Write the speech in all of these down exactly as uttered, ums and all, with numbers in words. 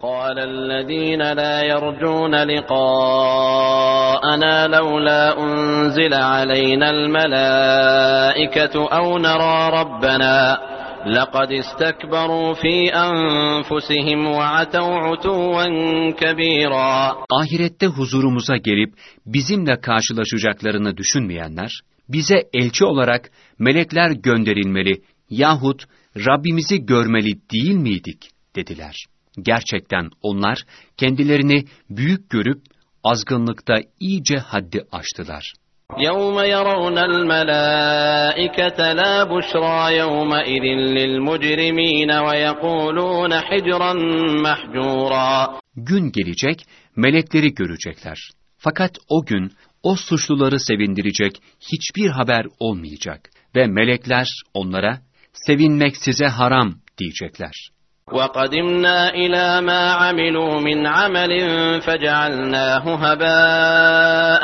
قال الذين لا يرجون لقاءنا لولا أنزل علينا الملائكة أو نرى ربنا لقد استكبروا في أنفسهم وعتوا عتوا كبيرا. Ahirette huzurumuza gelip bizimle karşılaşacaklarını düşünmeyenler, bize elçi olarak melekler gönderilmeli yahut Rabbimizi görmeli değil miydik dediler. Gerçekten onlar kendilerini büyük görüp azgınlıkta iyice haddi aştılar. يَوْمَ يَرَوْنَ الْمَلَائِكَةَ لَا بُشْرَى يَوْمَئِذٍ لِلْمُجْرِمِينَ وَيَقُولُونَ حِجْرًا مَحْجُورًا. Gün gelecek, melekleri görecekler. Fakat o gün o suçluları sevindirecek hiçbir haber olmayacak ve melekler onlara sevinmek size haram diyecekler. وَقَدِمْنَا إِلَى مَا عَمِلُوا مِنْ عَمَلٍ فَجَعَلْنَاهُ هَبَاءً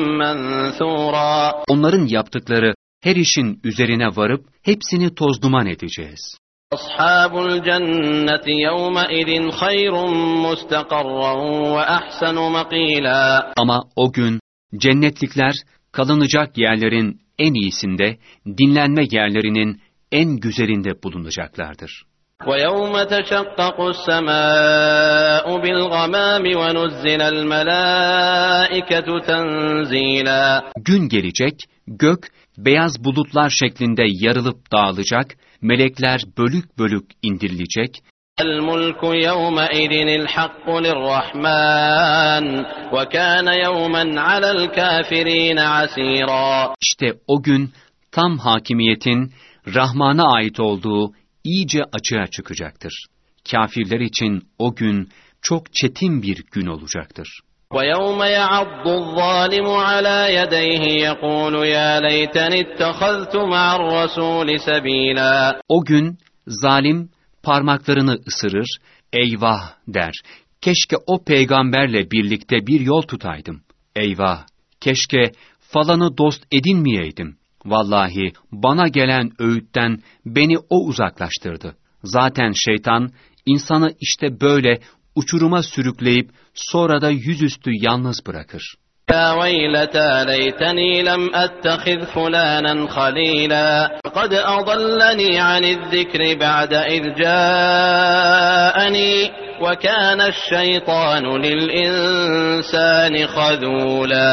مَنْثُورًا. Onların yaptıkları her işin üzerine varıp hepsini tozduman edeceğiz. أَصْحَابُ الْجَنَّةِ يَوْمَئِذٍ خَيْرٌ مُسْتَقَرًّا وَأَحْسَنُ مَقِيلًا. Ama o gün cennetlikler kalınacak yerlerin en iyisinde, dinlenme yerlerinin en güzelinde bulunacaklardır. وَيَوْمَ تَشَقَّقُ السَّمَاءُ بِالْغَمَامِ وَنُزِّلَ الْمَلَائِكَةُ تَنْزِيلًا. Gün gelecek, gök beyaz bulutlar şeklinde yarılıp dağılacak, melekler bölük bölük indirilecek. الْمُلْكُ يَوْمَئِذٍ الْحَقُّ لِلرَّحْمَنِ وَكَانَ يَوْمًا عَلَى الْكَافِرِينَ عَسِيرًا. İşte o gün tam hakimiyetin Rahman'a ait olduğu iyice açığa çıkacaktır. Kafirler için o gün çok çetin bir gün olacaktır. وَيَوْمَ يَعَضُّ الظَّالِمُ عَلَى يَدَيْهِ يَقُولُ يَا لَيْتَنِ اتَّخَذْتُ مَعَ الرَّسُولِ سَب۪يلًا. O gün zalim parmaklarını ısırır, eyvah der. Keşke o peygamberle birlikte bir yol tutaydım. Eyvah, keşke falanı dost edinmeyeydim. Vallahi bana gelen öğütten beni o uzaklaştırdı. Zaten şeytan insanı işte böyle uçuruma sürükleyip sonra da yüzüstü yalnız bırakır. يا ويلتى ليتني لم أتخذ فلانا خليلا قد أضلني عن الذكر بعد إذ جاءني وكان الشيطان للإنسان خذولا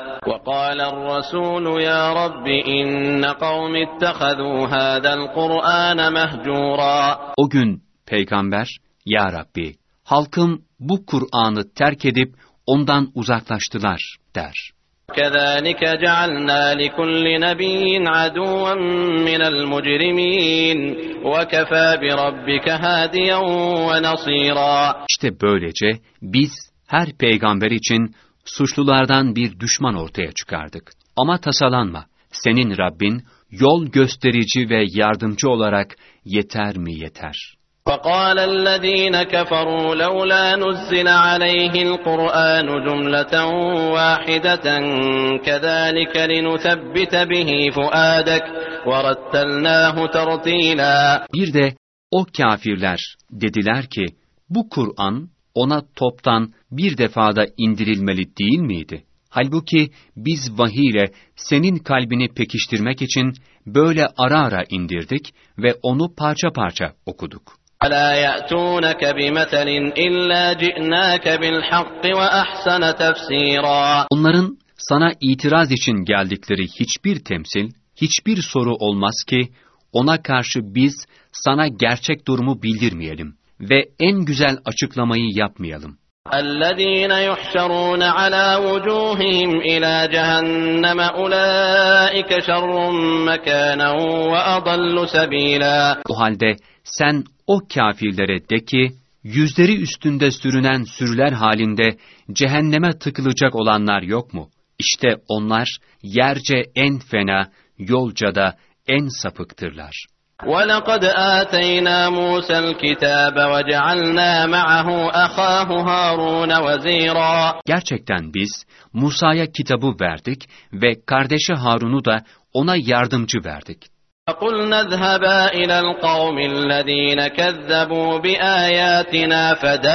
وقال الرسول يا رب إن قوم اتخذوا هذا القرآن مهجورا. O gün peygamber, ya Rabbi, halkım bu Kur'an'ı terk edip ondan uzaklaştılar der. كَذَٰلِكَ جَعَلْنَا لِكُلِّ نَبِيٍّ عَدُوًّا مِّنَ الْمُجْرِمِينَ وَكَفَى بِرَبِّكَ هَادِيًا وَنَصِيرًا. İşte böylece biz her peygamber için suçlulardan bir düşman ortaya çıkardık. Ama tasalanma, senin Rabbin yol gösterici ve yardımcı olarak yeter mi yeter. وَقَالَ الَّذ۪ينَ كَفَرُوا لَوْلَا نُزِّلَ عَلَيْهِ الْقُرْآنُ جُمْلَةً وَاحِدَةً كَذَٰلِكَ لِنُثَبِّتَ بِهِ فُؤَادَكَ وَرَتَّلْنَاهُ تَرْتِيلًا. Bir de o kâfirler dediler ki, bu Kur'an ona toptan bir defada indirilmeli değil miydi? Halbuki biz vahiy ile senin kalbini pekiştirmek için böyle ara ara indirdik ve onu parça parça okuduk. وَلَا يَأْتُونَكَ بِمَثَلٍ إِلَّا جِئْنَاكَ بِالْحَقِّ وَأَحْسَنَ تَفْسِيرًا. Onların sana itiraz için geldikleri hiçbir temsil, hiçbir soru olmaz ki, ona karşı biz sana gerçek durumu bildirmeyelim ve en güzel açıklamayı yapmayalım. الَّذ۪ينَ يُحْشَرُونَ عَلَى وُجُوهِهِمْ إِلَى جَهَنَّمَ أُولَٰئِكَ شَرٌّ مَكَانًا وَأَضَلُّ سَب۪يلًا. O halde sen o kâfirlere de ki, yüzleri üstünde sürünen sürüler halinde cehenneme tıkılacak olanlar yok mu? İşte onlar yerce en fena, yolca da en sapıktırlar. وَلَقَدْ آتَيْنَا مُوسَى الْكِتَابَ وَجَعَلْنَا مَعَهُ أَخَاهُ هَارُونَ وَزِيرًا. Gerçekten biz Musa'ya kitabı verdik ve kardeşi Harun'u da ona yardımcı verdik. فَقُلْنَا اذْهَبَا إِلَى الْقَوْمِ الَّذ۪ينَ كَذَّبُوا بِآيَاتِنَا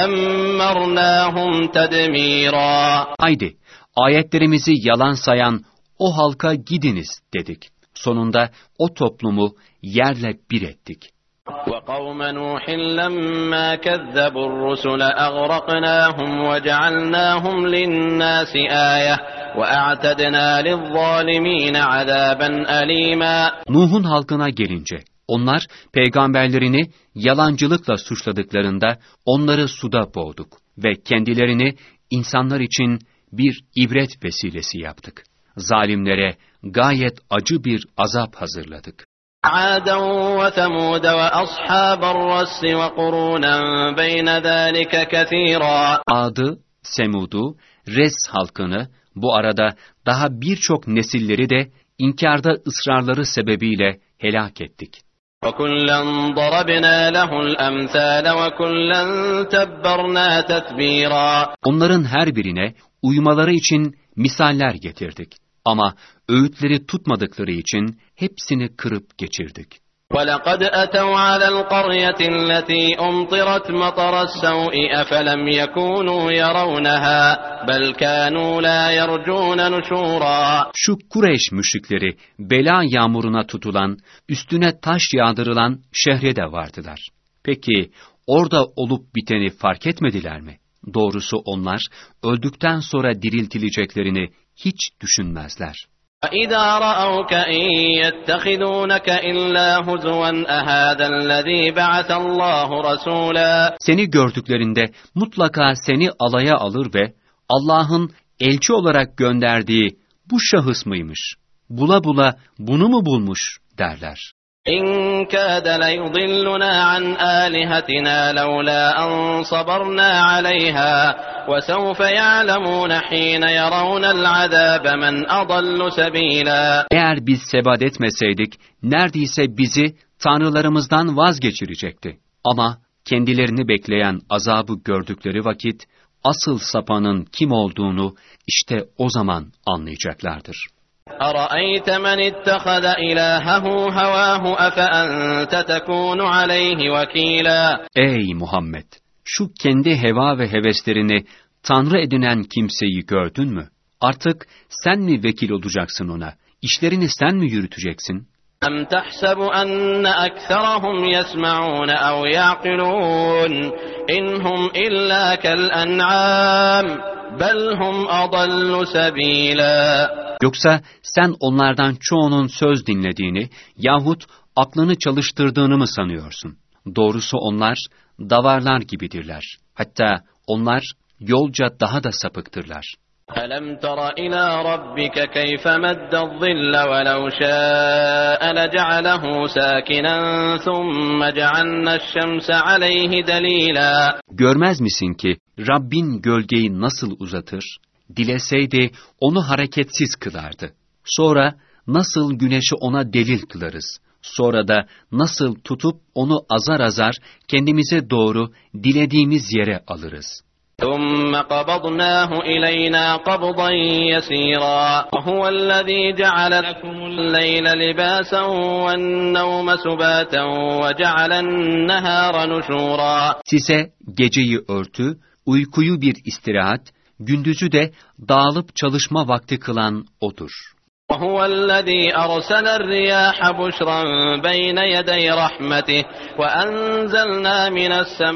فَدَمَّرْنَاهُمْ تَدْم۪يرًا. Haydi, ayetlerimizi yalan sayan o halka gidiniz dedik. Sonunda o toplumu yerle bir ettik. وَقَوْمَ نُوحٍ لَمَّا كَذَّبُوا الرُّسُلَ أَغْرَقْنَاهُمْ وَجَعَلْنَاهُمْ لِلنَّاسِ آيَةً وَأَعْتَدْنَا لِلظَّالِمِينَ عَذَابًا أَلِيمًا. Nuh'un halkına gelince, onlar peygamberlerini yalancılıkla suçladıklarında onları suda boğduk ve kendilerini insanlar için bir ibret vesilesi yaptık. Zalimlere gayet acı bir azap hazırladık. عَادًا وَثَمُودَ وَأَصْحَابَ الرَّسِّ وَقُرُونًا بَيْنَ ذَٰلِكَ كَثِيرًا. Ad'ı, Semud'u, Res halkını, bu arada daha birçok nesilleri de inkarda ısrarları sebebiyle helak ettik. وَكُلًّا ضَرَبْنَا لَهُ الْأَمْثَالَ وَكُلًّا تَبَّرْنَا تَتْبِيرًا. Onların her birine uymaları için misaller getirdik. Ama öğütleri tutmadıkları için hepsini kırıp geçirdik. وَلَقَدْ أَتَوْا عَلَى الْقَرْيَةِ الَّتِي أُمْطِرَتْ مَطَرَ السَّوْءِ أَفَلَمْ يَكُونُوا يَرَوْنَهَا بَلْ كَانُوا لَا يَرْجُونَ نُشُورًا. Şu Kureyş müşrikleri bela yağmuruna tutulan, üstüne taş yağdırılan şehre de vardılar. Peki orada olup biteni fark etmediler mi? Doğrusu onlar öldükten sonra diriltileceklerini hiç düşünmezler. وَإِذَا رَأَوْكَ إِنْ يَتَّخِذُونَكَ إِلَّا هُزُوًا أَهَذَا الَّذ۪ي بَعَثَ اللّٰهُ رَسُولًا. Seni gördüklerinde mutlaka seni alaya alır ve Allah'ın elçi olarak gönderdiği bu şahıs mıymış? Bula bula bunu mu bulmuş derler. إِنْ كَادَ لَيُضِلُّنَا عَنْ آلِهَتِنَا لَوْلَا أَنْ صَبَرْنَا عَلَيْهَا وَسَوْفَ يَعْلَمُونَ حِينَ يَرَوْنَ الْعَذَابَ مَنْ أَضَلُّ سَب۪يلًا. Eğer biz sebat etmeseydik, neredeyse bizi tanrılarımızdan vazgeçirecekti. Ama kendilerini bekleyen azabı gördükleri vakit, asıl sapanın kim olduğunu işte o zaman anlayacaklardır. أَرَأَيْتَ مَنِ اتَّخَذَ إِلَٰهَهُ هَوَاهُ أَفَأَنْتَ تَكُونُ عَلَيْهِ وَكِيلًا. Ey Muhammed! Şu kendi heva ve heveslerini tanrı edinen kimseyi gördün mü? Artık sen mi vekil olacaksın ona? İşlerini sen mi yürüteceksin? أَمْ تَحْسَبُ أَنَّ أَكْثَرَهُمْ يَسْمَعُونَ أَوْ يَعْقِلُونَ إِنْ هُمْ إِلَّا كَالْأَنْعَامِ بَلْ هُمْ أَضَلُّ سَب۪يلًا. Yoksa sen onlardan çoğunun söz dinlediğini yahut aklını çalıştırdığını mı sanıyorsun? Doğrusu onlar davarlar gibidirler. Hatta onlar yolca daha da sapıktırlar. أَلَمْ تَرَ إِلَى رَبِّكَ كَيْفَ مَدَّ الظِّلَّ وَلَوْ شَاءَ لَجَعَلَهُ سَاكِنًا ثُمَّ جَعَلْنَا الشَّمْسَ عَلَيْهِ دَلِيلًا. Görmez misin ki Rabbin gölgeyi nasıl uzatır? Dileseydi onu hareketsiz kılardı. Sonra nasıl güneşi ona delil kılarız? Sonra da nasıl tutup onu azar azar kendimize doğru dilediğimiz yere alırız. ثُمَّ قَبَضْنَاهُ إِلَيْنَا قَبْضًا يَسِيرًا وَهُوَ الَّذ۪ي جَعَلَ لَكُمُ اللَّيْلَ لِبَاسًا وَالنَّوْمَ سُبَاتًا وَجَعَلَ النَّهَارَ نُشُورًا. Size geceyi örtü, uykuyu bir istirahat, gündüzü de dağılıp çalışma vakti kılan O'dur. وَهُوَ الَّذ۪ي أَرْسَلَ الرِّيَاحَ بُشْرًا بَيْنَ يَدَيْ رَحْمَتِهِ وَأَنْزَلْنَا مِنَ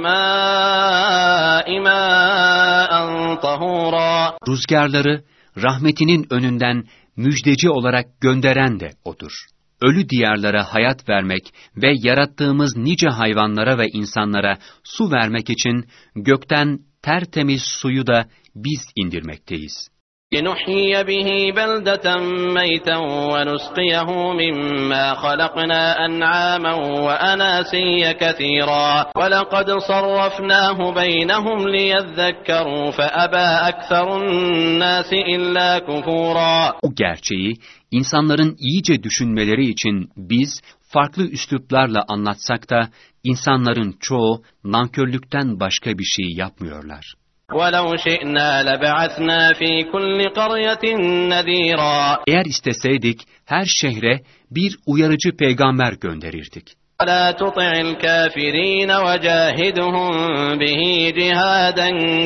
السَّمَاءِ مَاءً طَهُورًا. Rüzgarları rahmetinin önünden müjdeci olarak gönderen de O'dur. Ölü diyarlara hayat vermek ve yarattığımız nice hayvanlara ve insanlara su vermek için gökten tertemiz suyu da biz indirmekteyiz. لِنُحْيِيَ بِهِ بَلْدَةً مَيْتًا وَنُسْقِيَهُ مِمَّا خَلَقْنَا أَنْعَامًا وَأَنَاسِيَّ كَثِيرًا وَلَقَدْ صَرَّفْنَاهُ بَيْنَهُمْ لِيَذَّكَّرُوا فَأَبَى أَكْثَرُ النَّاسِ إِلَّا كُفُورًا. Bu gerçeği insanların iyice düşünmeleri için biz farklı üsluplarla anlatsak da insanların çoğu nankörlükten başka bir şey yapmıyorlar. وَلَوْ شِئْنَا لَبَعَثْنَا فِي كُلِّ قَرْيَةٍ نَذ۪يرًا Eğer isteseydik her şehre bir uyarıcı peygamber gönderirdik. وَلَا تُطِعِ الْكَافِر۪ينَ وَجَاهِدْهُمْ بِهِ جِهَادًا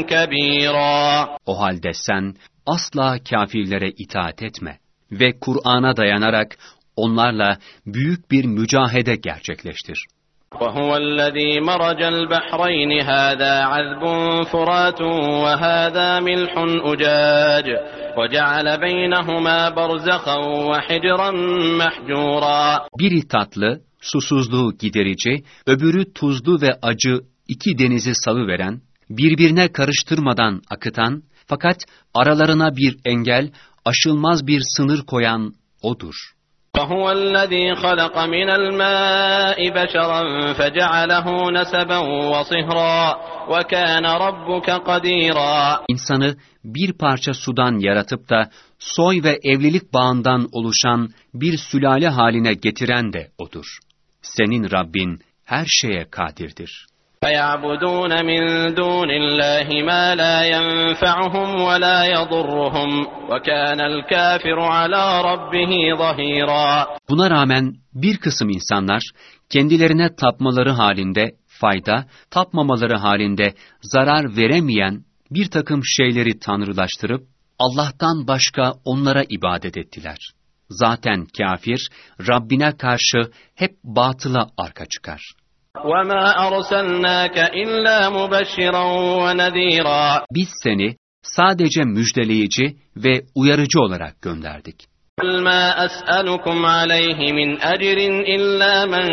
كَب۪يرًا O halde sen asla kafirlere itaat etme ve Kur'an'a dayanarak onlarla büyük bir mücahede gerçekleştir. وَهُوَ الَّذ۪ي مَرَجَ الْبَحْرَيْنِ هَذَا عَذْبٌ فُرَاتٌ وَهَذَا مِلْحٌ أُجَاجٌ وَجَعَلَ بَيْنَهُمَا بَرْزَخًا وَحِجْرًا مَحْجُورًا Biri tatlı, susuzluğu giderici, öbürü tuzlu ve acı iki denizi salıveren, birbirine karıştırmadan akıtan, fakat aralarına bir engel, aşılmaz bir sınır koyan O'dur. وَهُوَ الَّذ۪ي خَلَقَ مِنَ الْمَاءِ بَشَرًا فَجَعَلَهُ نَسَبًا وَصِهْرًا وَكَانَ رَبُّكَ قَد۪يرًا İnsanı bir parça sudan yaratıp da soy ve evlilik bağından oluşan bir sülale haline getiren de O'dur. Senin Rabbin her şeye kadirdir. فَيَعْبُدُونَ مِنْ دُونِ اللّٰهِ مَا لَا يَنْفَعُهُمْ وَلَا يَضُرُّهُمْ وَكَانَ الْكَافِرُ عَلَى رَبِّهِ ظَهِيرًا Buna rağmen bir kısım insanlar kendilerine tapmaları halinde fayda, tapmamaları halinde zarar veremeyen bir takım şeyleri tanrılaştırıp Allah'tan başka onlara ibadet ettiler. Zaten kafir Rabbine karşı hep batıla arka çıkar. وَمَا أَرْسَلْنَاكَ إِلَّا مُبَشِّرًا وَنَذ۪يرًا Biz seni sadece müjdeleyici ve uyarıcı olarak gönderdik. قُلْ مَا أَسْأَلُكُمْ عَلَيْهِ مِنْ أَجْرٍ إِلَّا مَنْ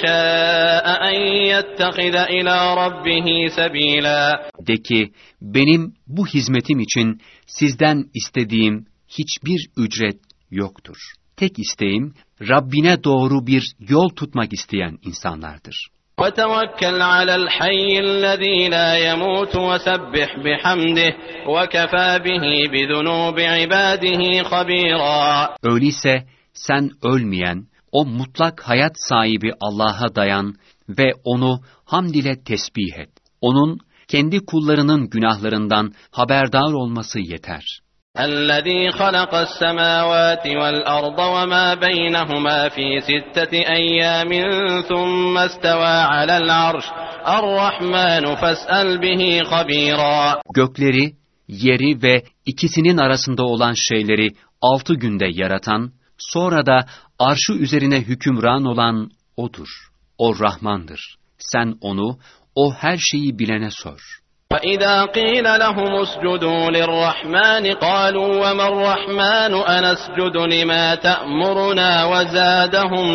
شَاءَ أَنْ يَتَّخِذَ إِلَى رَبِّهِ سَب۪يلًا De ki, benim bu hizmetim için sizden istediğim hiçbir ücret yoktur. Tek isteğim, Rabbine doğru bir yol tutmak isteyen insanlardır. وَتَوَكَّلْ عَلَى الْحَيِّ الَّذ۪ي لَا يَمُوتُ وَسَبِّحْ بِحَمْدِهِ وَكَفَى بِهِ بِذُنُوبِ عِبَادِهِ خَب۪يرًا Öyleyse sen ölmeyen, o mutlak hayat sahibi Allah'a dayan ve onu hamd ile tesbih et. Onun kendi kullarının günahlarından haberdar olması yeter. الَّذ۪ي خَلَقَ السَّمَاوَاتِ وَالْأَرْضَ وَمَا بَيْنَهُمَا ف۪ي سِتَّةِ اَيَّامٍ ثُمَّ اسْتَوَى عَلَى الْعَرْشِ الرَّحْمَانُ فَاسْأَلْ بِهِ خَب۪يرًا Gökleri, yeri ve ikisinin arasında olan şeyleri altı günde yaratan, sonra da arşı üzerine hükümran olan O'dur. O Rahmandır. Sen onu, o her şeyi bilene sor. وَإِذَا قِيلَ لَهُمُ اسْجُدُوا لِلرَّحْمَنِ قَالُوا وَمَا الرَّحْمَنُ أَنَسْجُدُ لِمَا تَأْمُرُنَا وَزَادَهُمْ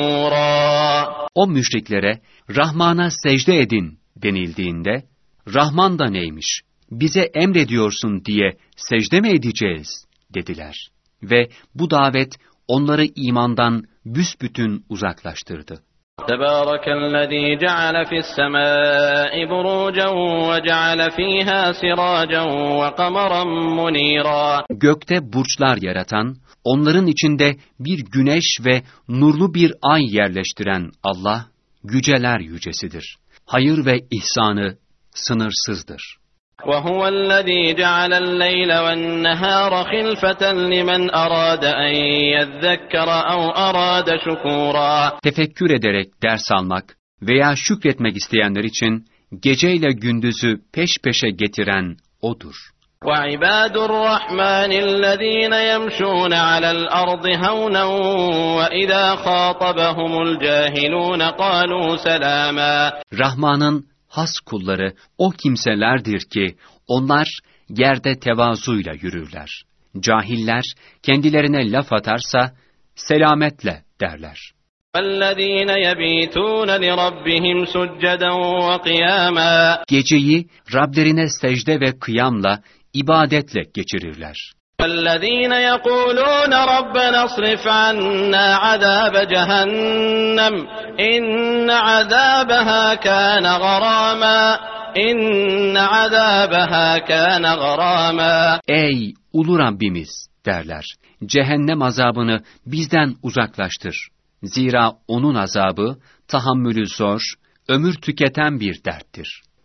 نُفُورًا O müşriklere, Rahman'a secde edin denildiğinde, Rahman da neymiş, bize emrediyorsun diye secde mi edeceğiz dediler. Ve bu davet onları imandan büsbütün uzaklaştırdı. تَبَارَكَ الَّذ۪ي جَعَلَ فِي السَّمَاءِ بُرُوجًا وَجَعَلَ ف۪يهَا سِرَاجًا وَقَمَرًا مُن۪يرًا Gökte burçlar yaratan, onların içinde bir güneş ve nurlu bir ay yerleştiren Allah, yüceler yücesidir. Hayır ve ihsanı sınırsızdır. وَهُوَ الَّذ۪ي جَعَلَ اللَّيْلَ وَالنَّهَارَ خِلْفَةً لِمَنْ أَرَادَ أَنْ يَذَّكَّرَ أَوْ أَرَادَ شُكُورًا Tefekkür ederek ders almak veya şükretmek isteyenler için geceyle gündüzü peş peşe getiren O'dur. وَعِبَادُ الرَّحْمَنِ الَّذ۪ينَ يَمْشُونَ عَلَى الْأَرْضِ هَوْنًا وَإِذَا خَاطَبَهُمُ الْجَاهِلُونَ قَالُوا سَلَامًا Rahman'ın has kulları o kimselerdir ki onlar yerde tevazuyla yürürler. Cahiller kendilerine laf atarsa selametle derler. وَالَّذ۪ينَ يَب۪يتُونَ لِرَبِّهِمْ سُجَّدًا وَقِيَامًا Geceyi Rablerine secde ve kıyamla, ibadetle geçirirler. وَالَّذ۪ينَ يَقُولُونَ رَبَّنَا اصْرِفْ عَنَّا عَذَابَ جَهَنَّمَ اِنَّ عَذَابَهَا كَانَ غَرَامًا اِنَّ عَذَابَهَا كَانَ غَرَامًا Ey ulu Rabbimiz derler, cehennem azabını bizden uzaklaştır. Zira onun azabı tahammülü zor, ömür tüketen bir derttir.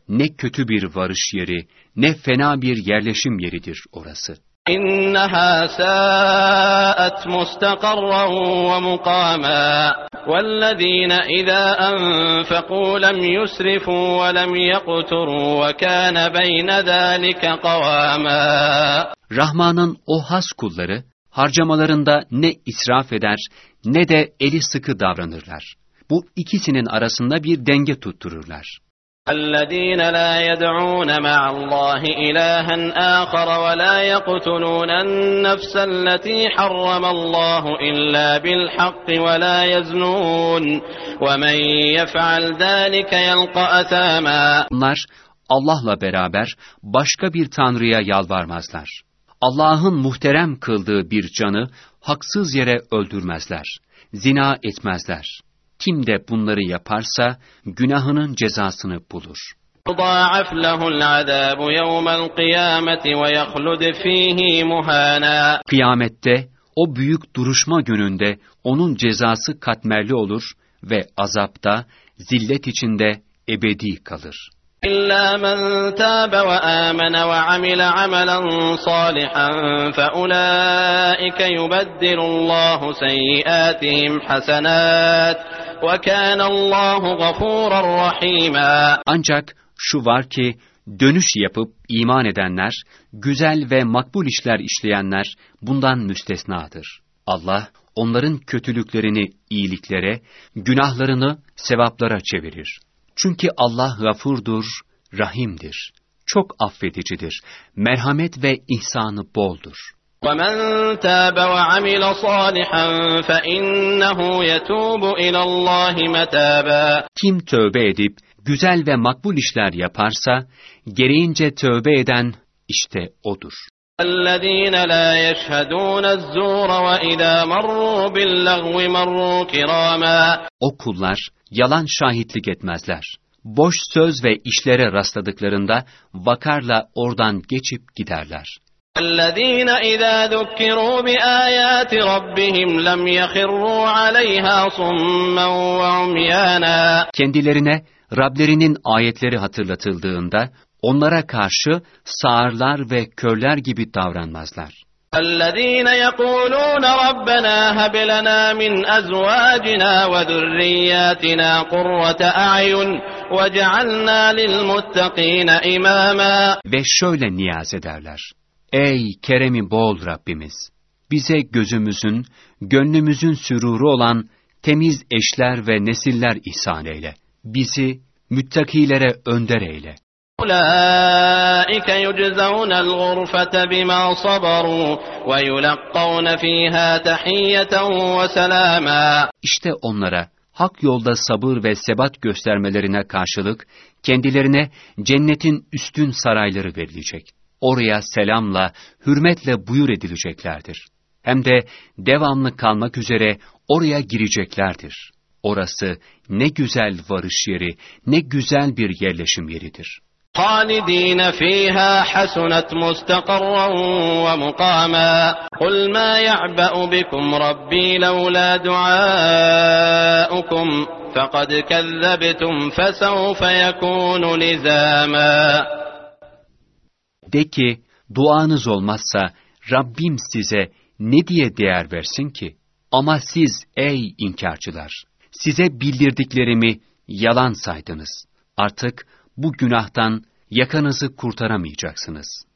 Ne kötü bir varış yeri, ne fena bir yerleşim yeridir orası. إنها ساءت مستقرا ومقاما والذين إذا أنفقوا لم يسرفوا ولم يقتروا وكان بين ذلك قواما. Rahman'ın o has kulları harcamalarında ne israf eder ne de eli sıkı davranırlar. Bu ikisinin arasında bir denge tuttururlar. الذين لا يدعون مع الله إلها آخر ولا يقتلون النفس التي حرم الله إلا بالحق ولا يزنون ومن يفعل ذلك يلقى أثاما. Bunlar Allah'la beraber başka bir tanrıya yalvarmazlar. Allah'ın muhterem kıldığı bir canı haksız yere öldürmezler. Zina etmezler. Kim de bunları yaparsa günahının cezasını bulur. يضاعف له العذاب يوم القيامة ويخلد فيه مهانا. Kıyamette o büyük duruşma gününde onun cezası katmerli olur ve azapta, zillet içinde ebedi kalır. إلا من تاب وآمن وعمل عملا صالحا فأولئك يبدل الله سيئاتهم حسنات وكان الله غفورا رحيما. Ancak şu var ki dönüş yapıp iman edenler, güzel ve makbul işler işleyenler bundan müstesnadır. Allah onların kötülüklerini iyiliklere, günahlarını sevaplara çevirir. Çünkü Allah gafurdur, rahimdir, çok affedicidir, merhamet ve ihsanı boldur. وَمَنْ تَابَ وَعَمِلَ صَالِحًا فَإِنَّهُ يَتُوبُ إِلَى اللّٰهِ مَتَابًا. Kim tövbe edip güzel ve makbul işler yaparsa, gereğince tövbe eden işte odur. الَّذ۪ينَ لَا يَشْهَدُونَ الزُّورَ وَإِذَا مَرُّوا بِاللَّغْوِ مَرُّوا كِرَامًا. O kullar yalan şahitlik etmezler. Boş söz ve işlere rastladıklarında vakarla oradan geçip giderler. الَّذ۪ينَ اِذَا ذُكِّرُوا بِآيَاتِ رَبِّهِمْ لَمْ يَخِرُّوا عَلَيْهَا صُمًّا وَعُمْيَانًا. Kendilerine Rablerinin ayetleri hatırlatıldığında onlara karşı sağırlar ve körler gibi davranmazlar. الَّذ۪ينَ يَقُولُونَ رَبَّنَا هَبْ لَنَا مِنْ أَزْوَاجِنَا وَذُرِّيَّاتِنَا قُرَّةَ أَعْيُنٍ وَجَعَلْنَا لِلْمُتَّقِينَ إِمَامًا. Ve şöyle niyaz ederler. Ey keremi bol Rabbimiz! Bize gözümüzün, gönlümüzün süruru olan temiz eşler ve nesiller ihsan eyle. Bizi müttakilere önder eyle. أُولَٰئِكَ يُجْزَوْنَ الْغُرْفَةَ بِمَا صَبَرُوا وَيُلَقَّوْنَ فِيهَا تَحِيَّةً وَسَلَامًا. İşte onlara hak yolda sabır ve sebat göstermelerine karşılık kendilerine cennetin üstün sarayları verilecek. Oraya selamla, hürmetle buyur edileceklerdir. Hem de devamlı kalmak üzere oraya gireceklerdir. Orası ne güzel varış yeri, ne güzel bir yerleşim yeridir. خالدين فيها حسنت مستقرا ومقاما قل ما يعبأ بكم ربي لولا دعاؤكم فقد كذبتم فسوف يكون لزاما. De ki, duanız olmazsa Rabbim size ne diye değer versin ki? Ama siz ey inkarcılar, size bildirdiklerimi yalan saydınız. Artık bu günahtan yakanızı kurtaramayacaksınız.